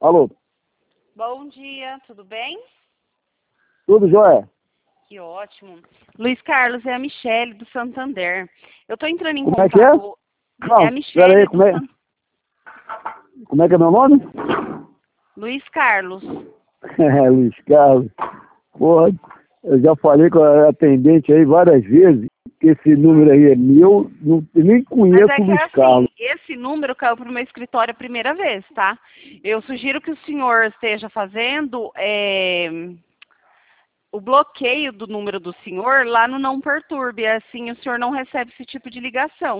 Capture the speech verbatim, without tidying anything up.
Alô, Bom dia, tudo bem? tudo jóia? Que ótimo. Luiz Carlos, é a Michele do Santander. Eu estou entrando em Como é que é? contato. É Não, a pera Michele aí, do como é, San... como é que é meu nome? Luiz Carlos. É, Luiz Carlos. Porra, eu já falei com a atendente aí várias vezes que esse número aí é meu, não, eu nem Mas conheço é o que é Luiz Carlos. assim, esse número caiu para o meu escritório a primeira vez, tá? Eu sugiro que o senhor esteja fazendo é, o bloqueio do número do senhor lá no Não Perturbe. Assim o senhor não recebe esse tipo de ligação.